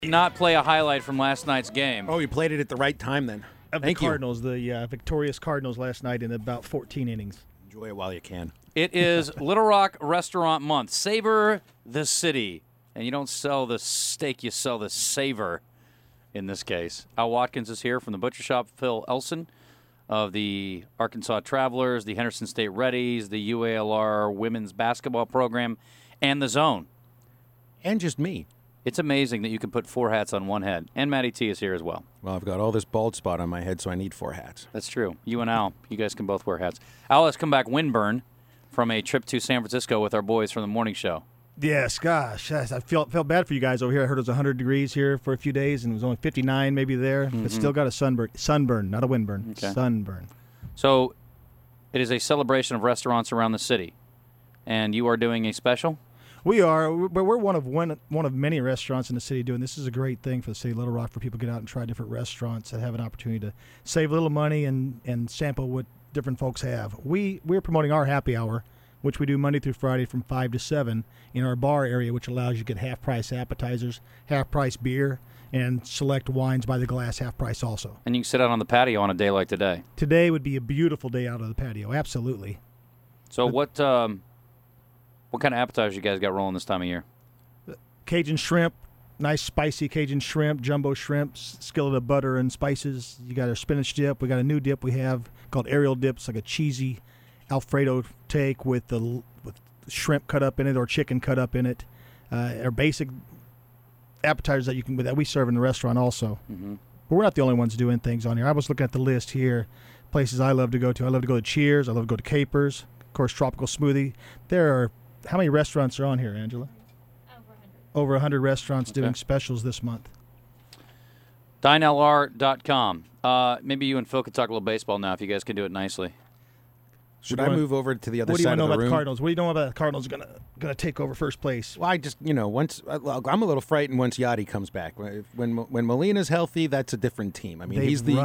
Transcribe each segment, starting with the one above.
Not play a highlight from last night's game. Oh, you played it at the right time then. Of the Cardinals, the victorious Cardinals last night in about 14 innings. Enjoy it while you can. It is Little Rock Restaurant Month. Savor the city. And you don't sell the steak, you sell the savor in this case. Al Watkins is here from the Butcher Shop. Phil Elson of the Arkansas Travelers, the Henderson State Reddies, the UALR women's basketball program, and the Zone. And just me. It's amazing that you can put 4 hats on one head. And Matty T is here as well. Well, I've got all this bald spot on my head, so I need 4 hats. That's true. You and Al, you guys can both wear hats. Al has come back windburn from a trip to San Francisco with our boys from the morning show. Yes, gosh, I felt bad for you guys over here. I heard it was 100 degrees here for a few days, and it was only 59 maybe there, but still got a sunburn, not a windburn, Okay. sunburn. So it is a celebration of restaurants around the city, and you are doing a special? We are, but we're one of many restaurants in the city doing this. Is a great thing for the city of Little Rock for people to get out and try different restaurants and have an opportunity to save a little money and sample what different folks have. We're promoting our happy hour, which we do Monday through Friday from 5 to 7 in our bar area, which allows you to get half-price appetizers, half-price beer, and select wines by the glass half-price also. And you can sit out on the patio on a day like today. Today would be a beautiful day out on the patio, absolutely. So what kind of appetizers you guys got rolling this time of year? Cajun shrimp, nice spicy Cajun shrimp, jumbo shrimps, skillet of butter and spices. You got our spinach dip. We got a new dip we have called Ariel Dip. It's like a cheesy Alfredo take with shrimp cut up in it or chicken cut up in it. Our basic appetizers that we serve in the restaurant also. Mm-hmm. But we're not the only ones doing things on here. I was looking at the list here, places I love to go to. I love to go to Cheers. I love to go to Capers. Of course, Tropical Smoothie. There are, how many restaurants are on here, Angela? Over 100 restaurants doing specials this month. DineLR.com. Maybe you and Phil could talk a little baseball now if you guys can do it nicely. Should I move over to the other side of the room? What do you know about the Cardinals? What do you know about the Cardinals going to take over first place? Well, I just, once I'm a little frightened once Yachty comes back. When Molina's healthy, that's a different team. I mean, he is the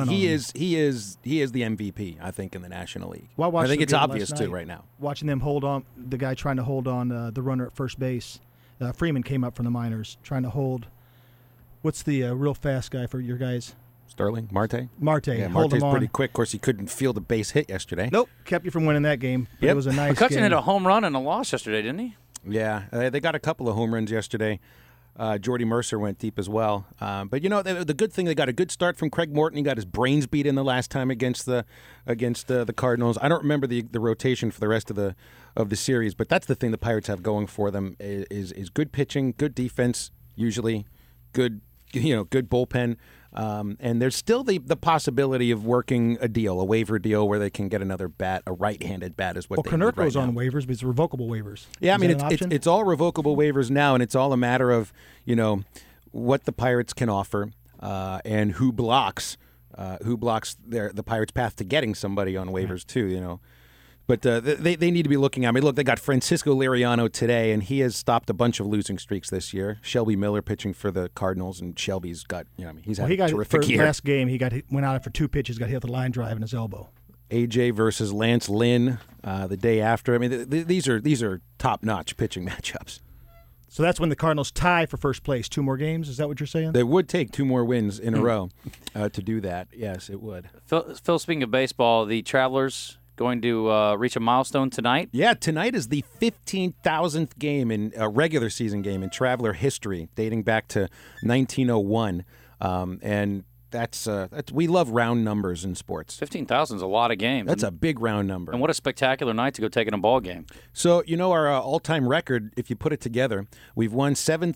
MVP, I think, in the National League. Well, I think it's obvious too right now. Watching them hold on, the guy trying to hold on the runner at first base. Freeman came up from the minors trying to hold. What's the real fast guy for your guys? Sterling? Marte? Yeah, Marte's pretty quick. Of course, he couldn't field a base hit yesterday. Nope, kept you from winning that game. Yep. It was a nice McCutcheon game. hit a home run and a loss yesterday, didn't he? Yeah, they got a couple of home runs yesterday. Jordy Mercer went deep as well. But, the good thing, they got a good start from Craig Morton. He got his brains beat in the last time against the Cardinals. I don't remember the rotation for the rest of the series, but that's the thing the Pirates have going for them is good pitching, good defense, usually good bullpen. And there's still the possibility of working a waiver deal where they can get another bat, a right-handed bat is what they need right now. Konerko's on waivers, but it's revocable waivers. Yeah, I mean, it's all revocable waivers now, and it's all a matter of, what the Pirates can offer and who blocks the Pirates' path to getting somebody on waivers too, But they need to be looking at me. Look, they got Francisco Liriano today, and he has stopped a bunch of losing streaks this year. Shelby Miller pitching for the Cardinals, and Shelby's got, he's had a terrific year. Last game, went out for 2 pitches, got hit with a line drive in his elbow. AJ versus Lance Lynn the day after. I mean, these are top-notch pitching matchups. So that's when the Cardinals tie for first place. 2 more games? Is that what you're saying? They would take 2 more wins in a row to do that. Yes, it would. Phil, speaking of baseball, the Travelers going to reach a milestone tonight? Yeah, tonight is the 15,000th game in a regular season game in Traveler history, dating back to 1901. And that's we love round numbers in sports. 15,000 is a lot of games. That's a big round number. And what a spectacular night to go take in a ball game. So, our all-time record, if you put it together, we've won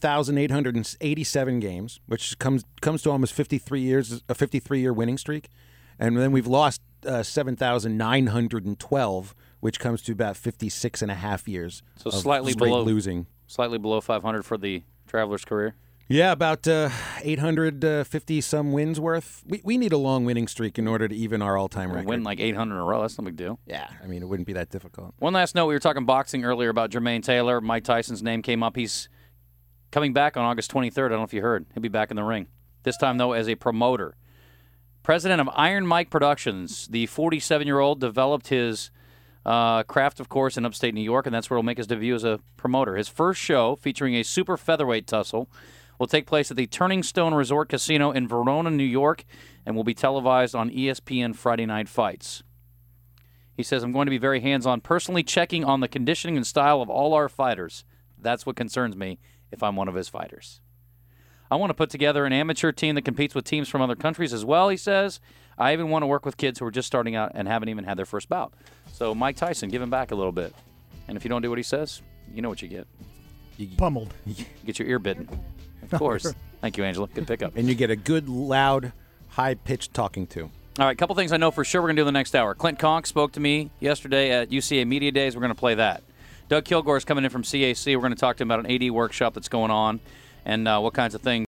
7,887 games, which comes to almost 53 years, a 53-year winning streak. And then we've lost 7,912, which comes to about 56 and a half years of slightly straight below losing. Slightly below 500 for the Travelers' career. Yeah, about 850-some wins worth. We need a long winning streak in order to even our all-time record. Win like 800 in a row. That's no big deal. Yeah, I mean, it wouldn't be that difficult. One last note. We were talking boxing earlier about Jermaine Taylor. Mike Tyson's name came up. He's coming back on August 23rd. I don't know if you heard. He'll be back in the ring. This time, though, as a promoter. President of Iron Mike Productions, the 47-year-old developed his craft, of course, in upstate New York, and that's where he'll make his debut as a promoter. His first show, featuring a super featherweight tussle, will take place at the Turning Stone Resort Casino in Verona, New York, and will be televised on ESPN Friday Night Fights. He says, I'm going to be very hands-on, personally checking on the conditioning and style of all our fighters. That's what concerns me if I'm one of his fighters. I want to put together an amateur team that competes with teams from other countries as well, he says. I even want to work with kids who are just starting out and haven't even had their first bout. So Mike Tyson, give him back a little bit. And if you don't do what he says, you know what you get. Pummeled. You get your ear bitten. Of course. Thank you, Angela. Good pickup. And you get a good, loud, high-pitched talking to. All right, a couple things I know for sure we're going to do in the next hour. Clint Conk spoke to me yesterday at UCA Media Days. We're going to play that. Doug Kilgore is coming in from CAC. We're going to talk to him about an AD workshop that's going on and what kinds of things